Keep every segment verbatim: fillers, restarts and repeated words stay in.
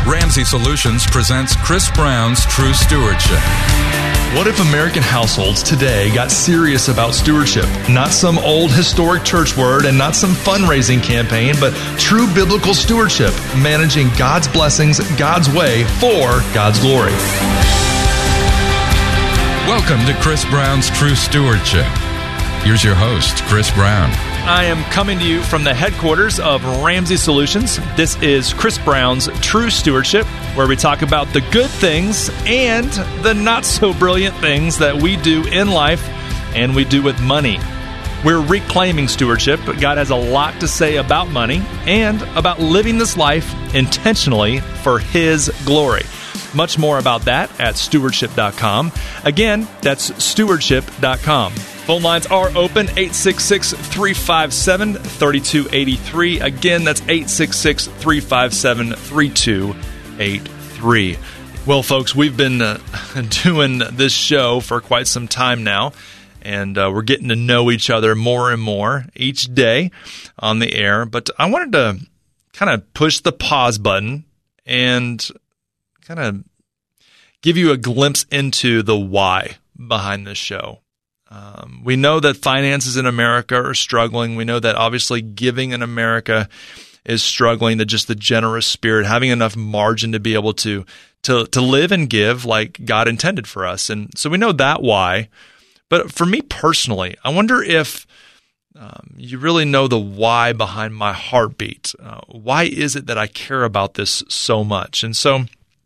Ramsey Solutions presents Chris Brown's True Stewardship. What if American households today got serious about stewardship? Not some old historic church word and not some fundraising campaign, but true biblical stewardship, managing God's blessings God's way for God's glory. Welcome to Chris Brown's True Stewardship. Here's your host, Chris Brown. I am coming to you from the headquarters of Ramsey Solutions. This is Chris Brown's True Stewardship, where we talk about the good things and the not-so-brilliant things that we do in life and we do with money. We're reclaiming stewardship, but God has a lot to say about money and about living this life intentionally for His glory. Much more about that at stewardship dot com. Again, that's stewardship dot com. Phone lines are open, eight six six, three five seven, three two eight three. Again, that's eight six six, three five seven, three two eight three. Well, folks, we've been uh, doing this show for quite some time now, and uh, we're getting to know each other more and more each day on the air. But I wanted to kind of push the pause button and kind of give you a glimpse into the why behind this show. Um, we know that finances in America are struggling. We know that obviously giving in America is struggling, that just the generous spirit, having enough margin to be able to, to, to live and give like God intended for us. And so we know that why. But for me personally, I wonder if um, you really know the why behind my heartbeat. Uh, why is it that I care about this so much? And so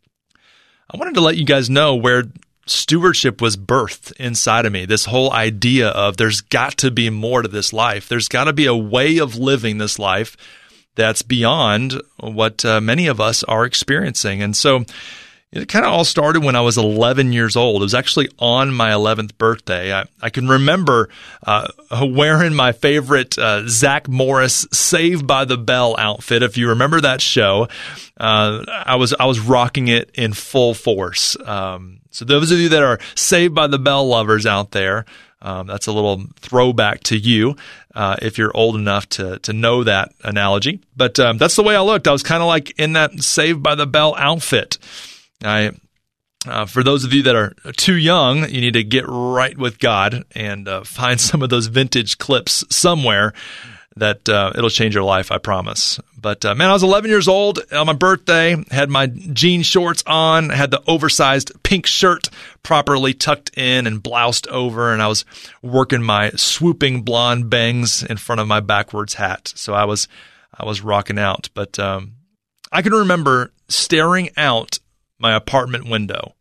I wanted to let you guys know where stewardship was birthed inside of me. This whole idea of there's got to be more to this life. There's got to be a way of living this life that's beyond what uh, many of us are experiencing. And so it kind of all started when I was eleven years old. It was actually on my eleventh birthday. I, I can remember uh, wearing my favorite uh, Zach Morris Saved by the Bell outfit. If you remember that show, uh, I was I was rocking it in full force. Um, so those of you that are Saved by the Bell lovers out there, um, that's a little throwback to you uh, if you're old enough to to know that analogy. But um, that's the way I looked. I was kind of like in that Saved by the Bell outfit. I, uh, for those of you that are too young, you need to get right with God and uh, find some of those vintage clips somewhere that uh, it'll change your life, I promise. But uh, man, I was eleven years old on my birthday, had my jean shorts on, had the oversized pink shirt properly tucked in and bloused over, and I was working my swooping blonde bangs in front of my backwards hat. So I was, I was rocking out. But um, I can remember staring out my apartment window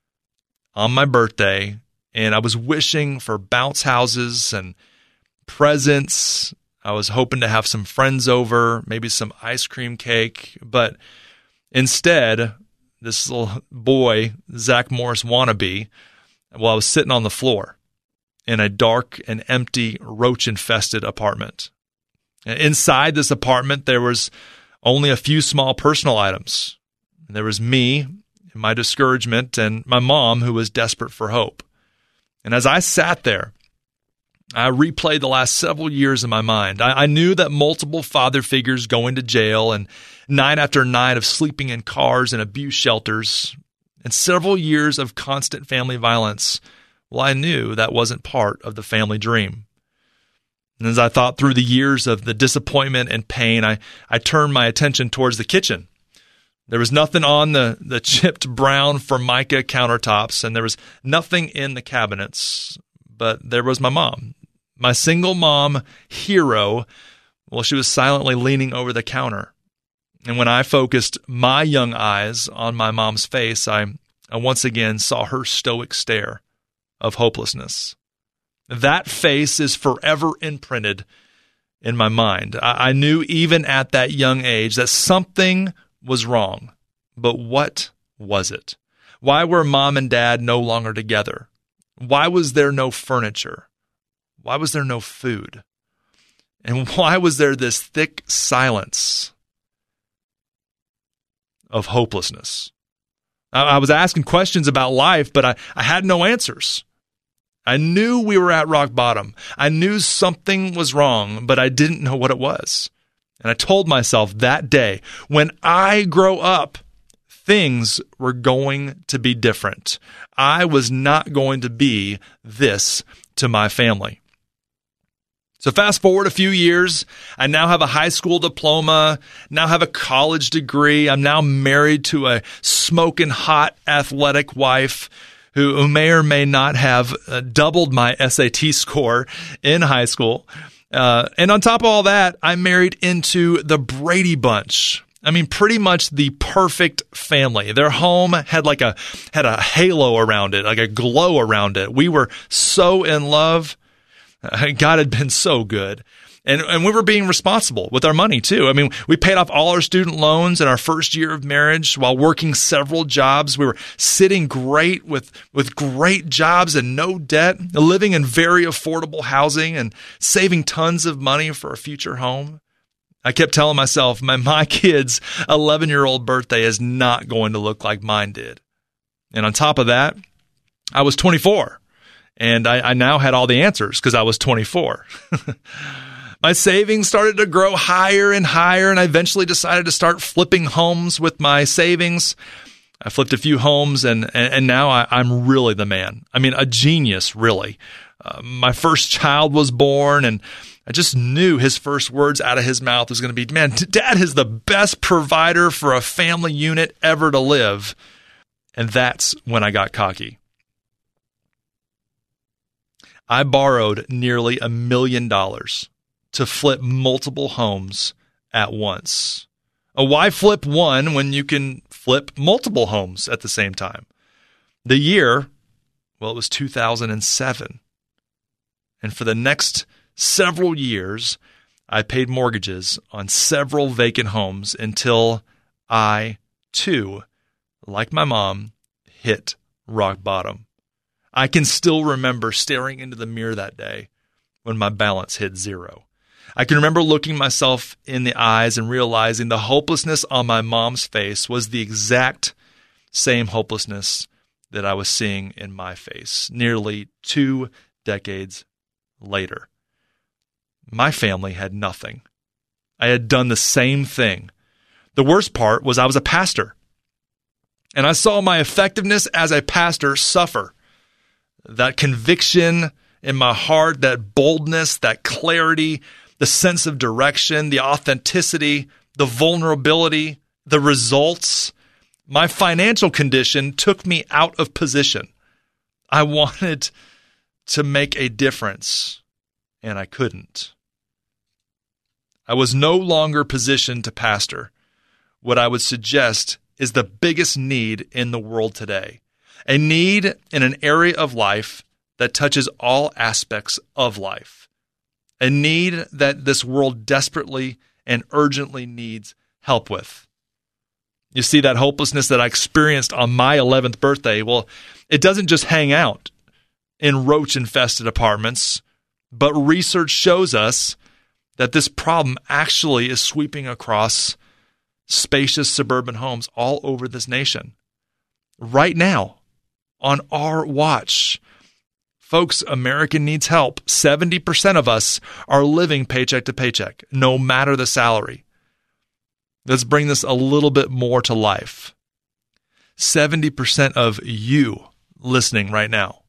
on my birthday, and I was wishing for bounce houses and presents. I was hoping to have some friends over, maybe some ice cream cake, but instead, this little boy, Zach Morris wannabe, well, I was sitting on the floor in a dark and empty, roach-infested apartment. Inside this apartment, there was only a few small personal items. There was me, my discouragement, and my mom, who was desperate for hope. And as I sat there, I replayed the last several years in my mind. I, I knew that multiple father figures going to jail and night after night of sleeping in cars and abuse shelters and several years of constant family violence. Well, I knew that wasn't part of the family dream. And as I thought through the years of the disappointment and pain, I, I turned my attention towards the kitchen. There was nothing on the, the chipped brown Formica countertops, and there was nothing in the cabinets, but there was my mom, my single mom hero. Well, she was silently leaning over the counter. And when I focused my young eyes on my mom's face, I, I once again saw her stoic stare of hopelessness. That face is forever imprinted in my mind. I, I knew even at that young age that something was wrong, but what was it? Why were mom and dad no longer together? Why was there no furniture? Why was there no food? And why was there this thick silence of hopelessness? I, I was asking questions about life, but I, I had no answers. I knew we were at rock bottom. I knew something was wrong, but I didn't know what it was. And I told myself that day, when I grow up, things were going to be different. I was not going to be this to my family. So fast forward a few years, I now have a high school diploma, now have a college degree. I'm now married to a smoking hot athletic wife who, who may or may not have uh, doubled my S A T score in high school. Uh, and on top of all that, I married into the Brady Bunch. I mean, pretty much the perfect family. Their home had like a had a halo around it, like a glow around it. We were so in love. God had been so good. And and we were being responsible with our money, too. I mean, we paid off all our student loans in our first year of marriage while working several jobs. We were sitting great with, with great jobs and no debt, living in very affordable housing and saving tons of money for a future home. I kept telling myself, my, my kid's eleven-year-old birthday is not going to look like mine did. And on top of that, I was twenty-four. And I, I now had all the answers because I was twenty-four. My savings started to grow higher and higher, and I eventually decided to start flipping homes with my savings. I flipped a few homes, and, and, and now I, I'm really the man. I mean, a genius, really. Uh, my first child was born, and I just knew his first words out of his mouth was going to be, man, Dad is the best provider for a family unit ever to live. And that's when I got cocky. I borrowed nearly a million dollars to flip multiple homes at once. Uh, why flip one when you can flip multiple homes at the same time? The year, well, it was two thousand seven. And for the next several years, I paid mortgages on several vacant homes until I, too, like my mom, hit rock bottom. I can still remember staring into the mirror that day when my balance hit zero. I can remember looking myself in the eyes and realizing the hopelessness on my mom's face was the exact same hopelessness that I was seeing in my face nearly two decades later. My family had nothing. I had done the same thing. The worst part was I was a pastor, and I saw my effectiveness as a pastor suffer. That conviction in my heart, that boldness, that clarity, the sense of direction, the authenticity, the vulnerability, the results. My financial condition took me out of position. I wanted to make a difference, and I couldn't. I was no longer positioned to pastor what I would suggest is the biggest need in the world today. A need in an area of life that touches all aspects of life. A need that this world desperately and urgently needs help with. You see, that hopelessness that I experienced on my eleventh birthday, well, it doesn't just hang out in roach-infested apartments, but research shows us that this problem actually is sweeping across spacious suburban homes all over this nation. Right now, on our watch. Folks, America needs help. seventy percent of us are living paycheck to paycheck, no matter the salary. Let's bring this a little bit more to life. seventy percent of you listening right now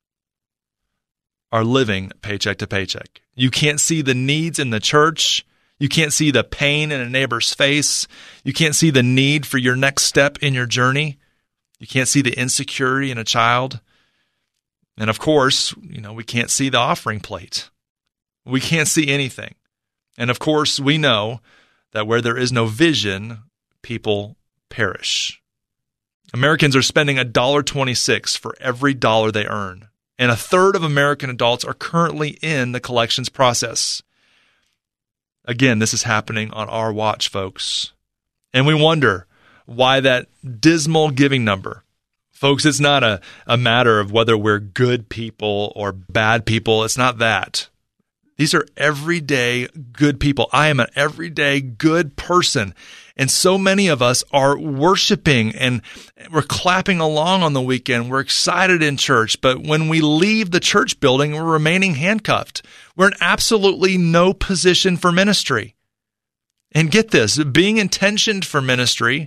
are living paycheck to paycheck. You can't see the needs in the church. You can't see the pain in a neighbor's face. You can't see the need for your next step in your journey. You can't see the insecurity in a child. And of course, you know, we can't see the offering plate. We can't see anything. And of course, we know that where there is no vision, people perish. Americans are spending one dollar and twenty-six cents for every dollar they earn. And a third of American adults are currently in the collections process. Again, this is happening on our watch, folks. And we wonder why that dismal giving number. Folks, it's not a, a matter of whether we're good people or bad people. It's not that. These are everyday good people. I am an everyday good person. And so many of us are worshiping and we're clapping along on the weekend. We're excited in church. But when we leave the church building, we're remaining handcuffed. We're in absolutely no position for ministry. And get this, being intentioned for ministry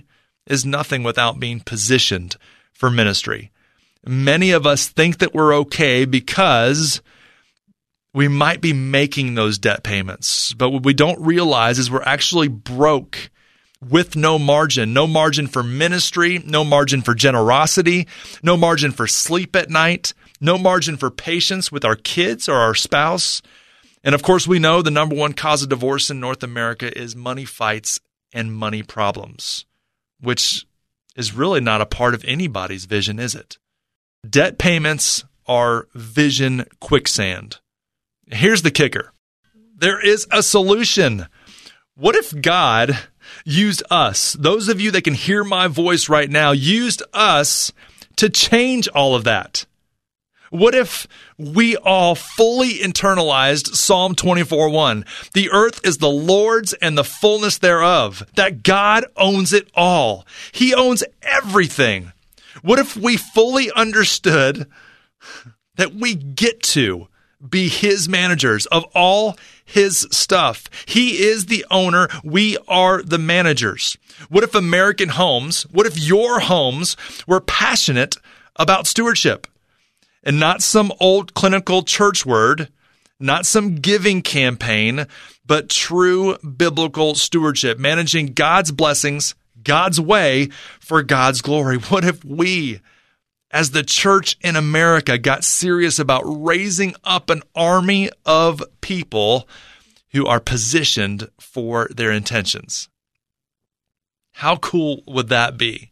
is nothing without being positioned for ministry. Many of us think that we're okay because we might be making those debt payments, but what we don't realize is we're actually broke with no margin, no margin for ministry, no margin for generosity, no margin for sleep at night, no margin for patience with our kids or our spouse. And of course, we know the number one cause of divorce in North America is money fights and money problems, which is really not a part of anybody's vision, is it? Debt payments are vision quicksand. Here's the kicker. There is a solution. What if God used us, those of you that can hear my voice right now, used us to change all of that? What if we all fully internalized Psalm twenty-four one? The earth is the Lord's and the fullness thereof, that God owns it all. He owns everything. What if we fully understood that we get to be His managers of all His stuff? He is the owner. We are the managers. What if American homes, what if your homes were passionate about stewardship? And not some old clinical church word, not some giving campaign, but true biblical stewardship, managing God's blessings, God's way for God's glory. What if we, as the church in America, got serious about raising up an army of people who are positioned for their intentions? How cool would that be?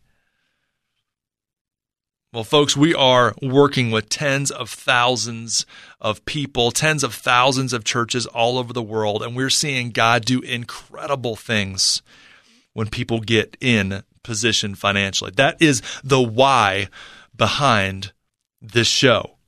Well, folks, we are working with tens of thousands of people, tens of thousands of churches all over the world, and we're seeing God do incredible things when people get in position financially. That is the why behind this show.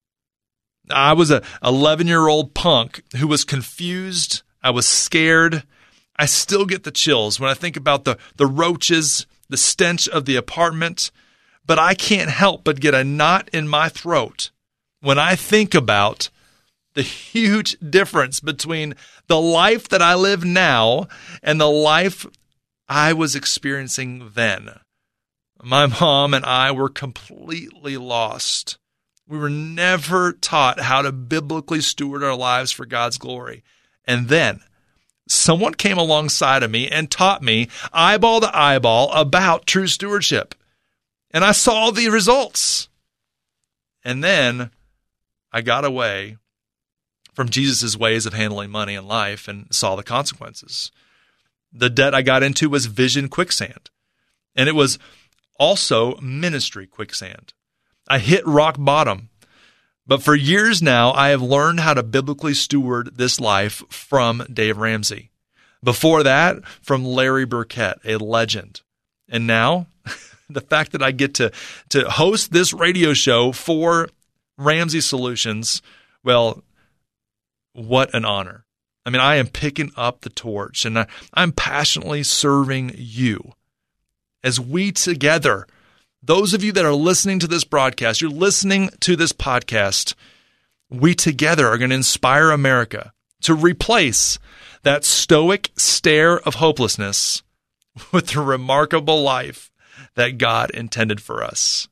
I was an eleven-year-old punk who was confused. I was scared. I still get the chills when I think about the, the roaches, the stench of the apartment. But I can't help but get a knot in my throat when I think about the huge difference between the life that I live now and the life I was experiencing then. My mom and I were completely lost. We were never taught how to biblically steward our lives for God's glory. And then someone came alongside of me and taught me eyeball to eyeball about true stewardship. And I saw the results. And then I got away from Jesus' ways of handling money and life and saw the consequences. The debt I got into was vision quicksand. And it was also ministry quicksand. I hit rock bottom. But for years now, I have learned how to biblically steward this life from Dave Ramsey. Before that, from Larry Burkett, a legend. And now, the fact that I get to, to host this radio show for Ramsey Solutions, well, what an honor. I mean, I am picking up the torch, and I, I'm passionately serving you as we together, those of you that are listening to this broadcast, you're listening to this podcast, we together are going to inspire America to replace that stoic stare of hopelessness with the remarkable life that God intended for us.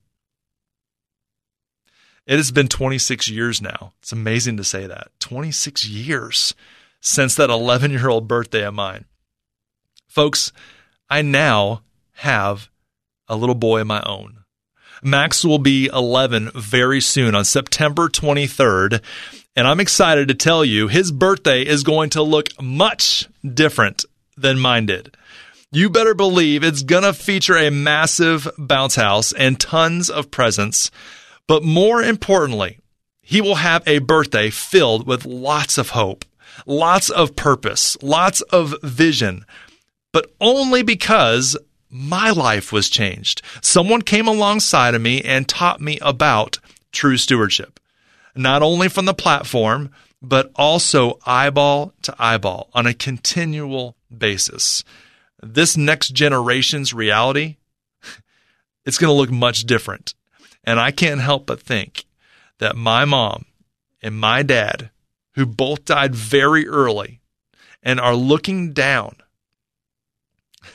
It has been twenty-six years now. It's amazing to say that. twenty-six years since that eleven-year-old birthday of mine. Folks, I now have a little boy of my own. Max will be eleven very soon on September twenty-third, and I'm excited to tell you his birthday is going to look much different than mine did. You better believe it's going to feature a massive bounce house and tons of presents. But more importantly, he will have a birthday filled with lots of hope, lots of purpose, lots of vision, but only because my life was changed. Someone came alongside of me and taught me about true stewardship, not only from the platform, but also eyeball to eyeball on a continual basis. This next generation's reality, it's going to look much different. And I can't help but think that my mom and my dad, who both died very early and are looking down,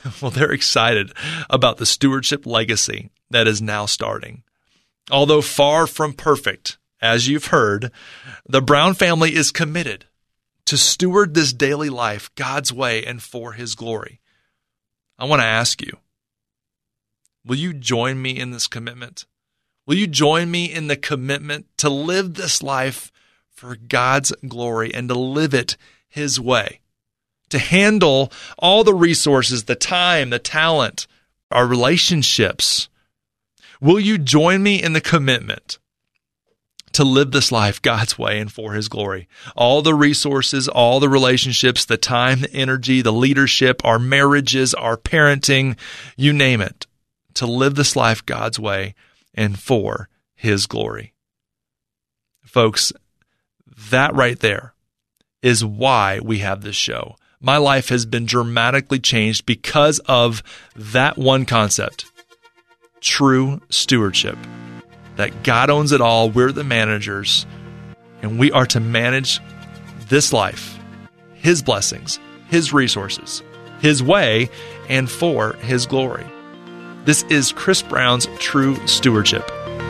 well, they're excited about the stewardship legacy that is now starting. Although far from perfect, as you've heard, the Brown family is committed to steward this daily life God's way and for His glory. I want to ask you, will you join me in this commitment? Will you join me in the commitment to live this life for God's glory and to live it His way? To handle all the resources, the time, the talent, our relationships. Will you join me in the commitment to live this life God's way and for His glory? All the resources, all the relationships, the time, the energy, the leadership, our marriages, our parenting, you name it, to live this life God's way and for His glory. Folks, that right there is why we have this show. My life has been dramatically changed because of that one concept, true stewardship. That God owns it all, we're the managers, and we are to manage this life, His blessings, His resources, His way, and for His glory. This is Chris Brown's True Stewardship.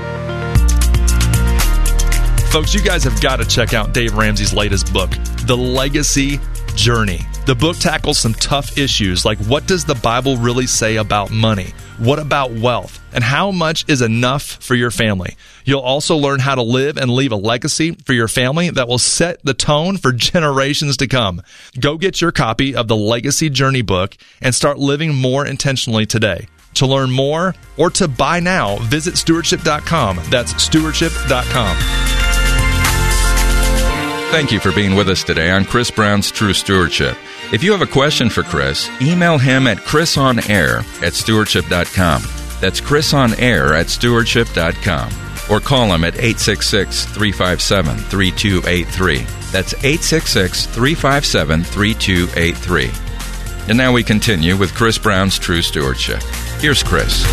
Folks, you guys have got to check out Dave Ramsey's latest book, The Legacy Journey. The book tackles some tough issues like what does the Bible really say about money? What about wealth? And how much is enough for your family? You'll also learn how to live and leave a legacy for your family that will set the tone for generations to come. Go get your copy of the Legacy Journey book and start living more intentionally today. To learn more or to buy now, visit stewardship dot com. That's stewardship dot com. Thank you for being with us today on Chris Brown's True Stewardship. If you have a question for Chris, email him at chrisonair at stewardship dot com. That's chrisonair at stewardship dot com. Or call him at eight six six, three five seven, three two eight three. That's eight six six, three five seven, three two eight three. And now we continue with Chris Brown's True Stewardship. Here's Chris.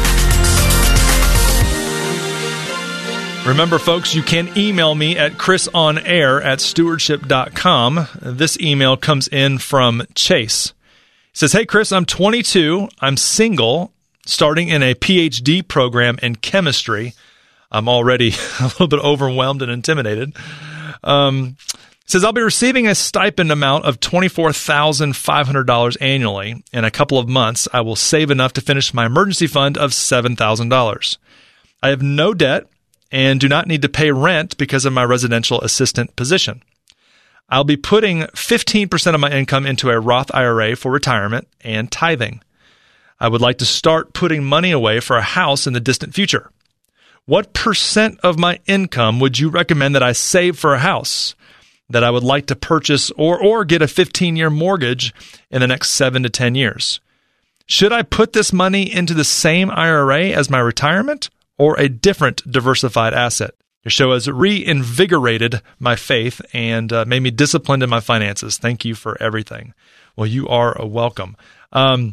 Remember, folks, you can email me at chrisonair at stewardship dot com. This email comes in from Chase. He says, hey, Chris, I'm twenty-two. I'm single, starting in a P H D program in chemistry. I'm already a little bit overwhelmed and intimidated. Um, says, I'll be receiving a stipend amount of twenty-four thousand five hundred dollars annually. In a couple of months, I will save enough to finish my emergency fund of seven thousand dollars. I have no debt and do not need to pay rent because of my residential assistant position. I'll be putting fifteen percent of my income into a Roth I R A for retirement and tithing. I would like to start putting money away for a house in the distant future. What percent of my income would you recommend that I save for a house that I would like to purchase or, or get a fifteen-year mortgage in the next seven to ten years? Should I put this money into the same I R A as my retirement or a different diversified asset? Your show has reinvigorated my faith and uh, made me disciplined in my finances. Thank you for everything. Well, you are welcome. Um,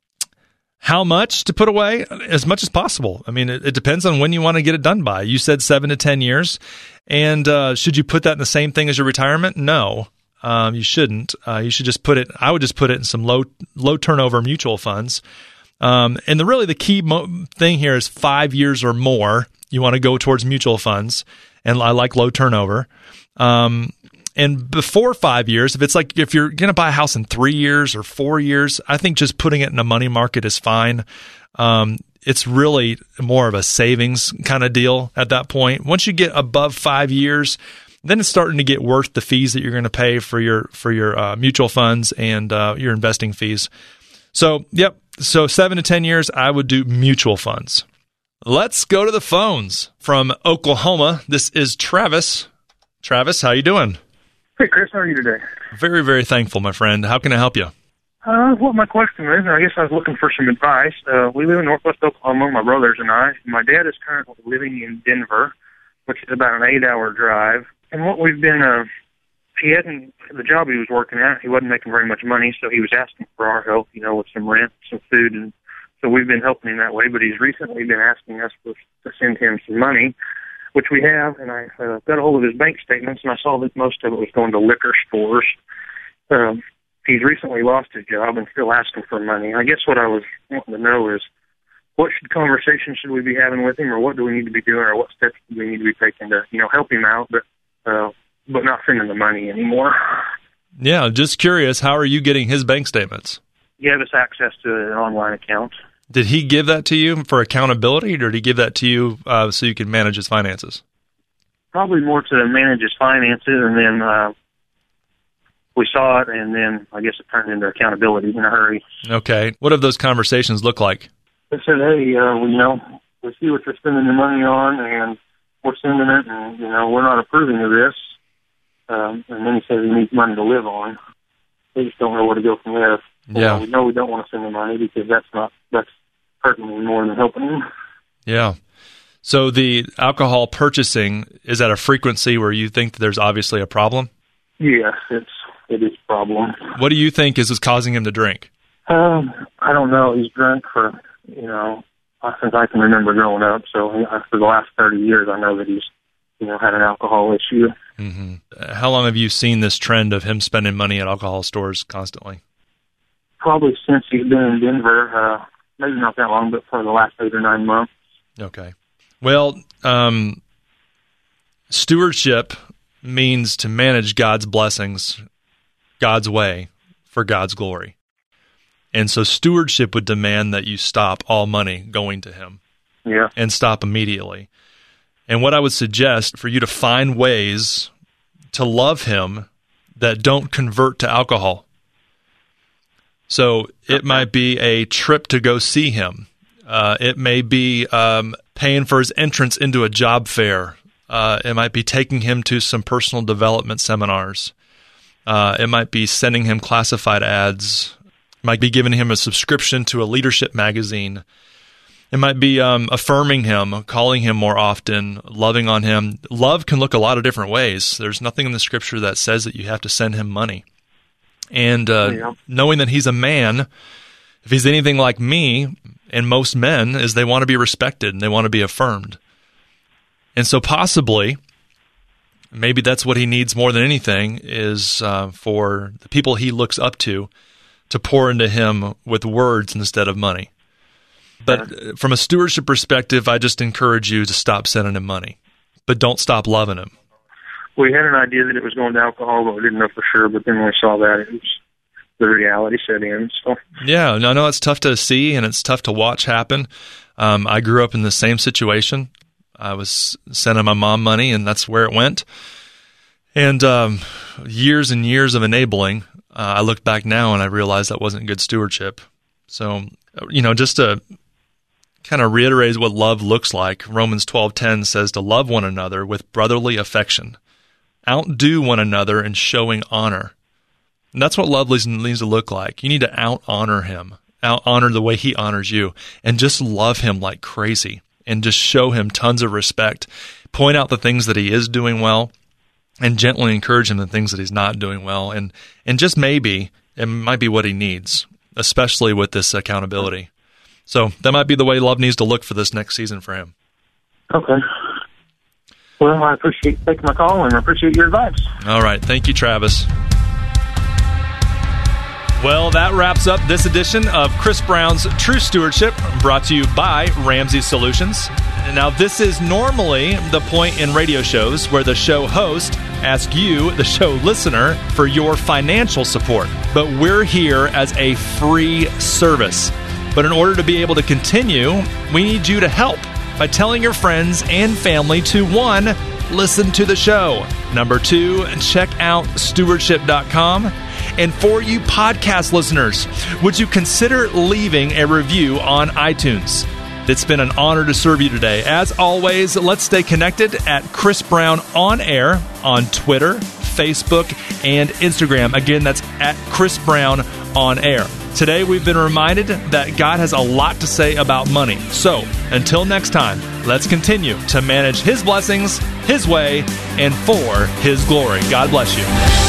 how much to put away? As much as possible. I mean, it, it depends on when you want to get it done by. You said seven to ten years. And uh, should you put that in the same thing as your retirement? No, um, you shouldn't. Uh, you should just put it, I would just put it in some low low turnover mutual funds. Um, and the really the key mo- thing here is five years or more. You want to go towards mutual funds, and I like low turnover. Um, and before five years, if it's like if you're going to buy a house in three years or four years, I think just putting it in a money market is fine. Um, it's really more of a savings kind of deal at that point. Once you get above five years, then it's starting to get worth the fees that you're going to pay for your for your uh, mutual funds and uh, your investing fees. So, yep. So seven to ten years, I would do mutual funds. Let's go to the phones from Oklahoma. This is Travis. Travis, how you doing? Hey, Chris, how are you today? Very, very thankful, my friend. How can I help you? Uh, well, my question is, I guess I was looking for some advice. Uh, we live in Northwest Oklahoma, my brothers and I. My dad is currently living in Denver, which is about an eight-hour drive. And what we've been, uh, he hadn't, the job he was working at, he wasn't making very much money, so he was asking for our help, you know, with some rent, some food, and so we've been helping him that way. But he's recently been asking us for, to send him some money, which we have, and I uh, got a hold of his bank statements, and I saw that most of it was going to liquor stores. Um, he's recently lost his job and still asking for money. I guess what I was wanting to know is, what should conversation should we be having with him, or what do we need to be doing, or what steps do we need to be taking to, you know, help him out, but uh, but not sending the money anymore? Yeah, just curious, how are you getting his bank statements? He has us access to an online account. Did he give that to you for accountability, or did he give that to you uh, so you can manage his finances? Probably more to manage his finances, and then uh, we saw it, and then I guess it turned into accountability in a hurry. Okay. What have those conversations look like? They said, hey, uh, we, you know, we see what you're spending your money on, and we're sending it, and, you know, we're not approving of this. Um, and then he says he needs money to live on. We just don't know where to go from there. Yeah. Well, we know we don't want to send him money because that's not, that's hurting him more than helping him. Yeah. So the alcohol purchasing is at a frequency where you think that there's obviously a problem? Yes, it's, it is a problem. What do you think is, is causing him to drink? Um, I don't know. He's drank for, you know, since I can remember growing up. So for the last thirty years, I know that he's, you know, had an alcohol issue. Mm-hmm. How long have you seen this trend of him spending money at alcohol stores constantly? Probably since he's been in Denver. Uh, maybe not that long, but for the last eight or nine months. Okay. Well, um, stewardship means to manage God's blessings God's way for God's glory. And so stewardship would demand that you stop all money going to him. Yeah. And stop immediately. And what I would suggest for you to find ways to love him that don't convert to alcohol. So it might be a trip to go see him. Uh, it may be um, paying for his entrance into a job fair. Uh, it might be taking him to some personal development seminars. Uh, it might be sending him classified ads. It might be giving him a subscription to a leadership magazine. It might be um, affirming him, calling him more often, loving on him. Love can look a lot of different ways. There's nothing in the scripture that says that you have to send him money. And uh, yeah. knowing that he's a man, if he's anything like me and most men, is they want to be respected and they want to be affirmed. And so possibly, maybe that's what he needs more than anything, is uh, for the people he looks up to to pour into him with words instead of money. But from a stewardship perspective, I just encourage you to stop sending him money, but don't stop loving him. We had an idea that it was going to alcohol, but we didn't know for sure. But then when we saw that, it was, the reality set in. So yeah, I know it's tough to see and it's tough to watch happen. Um, I grew up in the same situation. I was sending my mom money, and that's where it went. And um, years and years of enabling, uh, I look back now and I realized that wasn't good stewardship. So, you know, just to kind of reiterate what love looks like, Romans twelve ten says to love one another with brotherly affection. Outdo one another in showing honor. And that's what love needs to look like. You need to out-honor him, out-honor the way he honors you, and just love him like crazy, and just show him tons of respect. Point out the things that he is doing well, and gently encourage him the things that he's not doing well. And, and just maybe, it might be what he needs, especially with this accountability. So that might be the way love needs to look for this next season for him. Okay. Well, I appreciate taking my call, and I appreciate your advice. All right. Thank you, Travis. Well, that wraps up this edition of Chris Brown's True Stewardship, brought to you by Ramsey Solutions. Now, this is normally the point in radio shows where the show host asks you, the show listener, for your financial support. But we're here as a free service. But in order to be able to continue, we need you to help by telling your friends and family to, one, listen to the show. Number two, check out stewardship dot com. And for you podcast listeners, would you consider leaving a review on iTunes? It's been an honor to serve you today. As always, let's stay connected at Chris Brown On Air on Twitter, Facebook, and Instagram. Again, that's at Chris Brown On Air. Today, we've been reminded that God has a lot to say about money. So, until next time, let's continue to manage His blessings, His way, and for His glory. God bless you.